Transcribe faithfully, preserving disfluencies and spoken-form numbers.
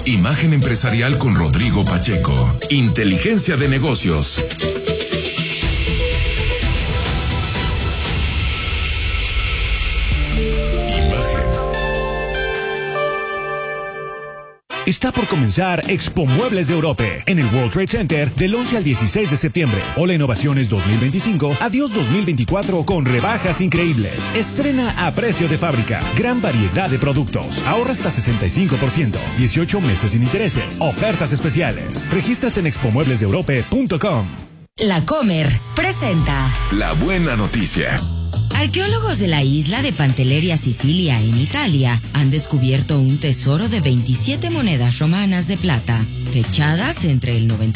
Imagen empresarial con Rodrigo Pacheco. Inteligencia de negocios. Está por comenzar Expo Muebles de Europe en el World Trade Center del once al dieciséis de septiembre. Hola Innovaciones dos mil veinticinco, adiós dos mil veinticuatro con rebajas increíbles. Estrena a precio de fábrica. Gran variedad de productos. Ahorra hasta sesenta y cinco por ciento. dieciocho meses sin intereses. Ofertas especiales. Regístrate en expo muebles de europe punto com. La Comer presenta La buena noticia. Arqueólogos de la isla de Pantelleria, Sicilia, en Italia, han descubierto un tesoro de veintisiete monedas romanas de plata, fechadas entre el noventa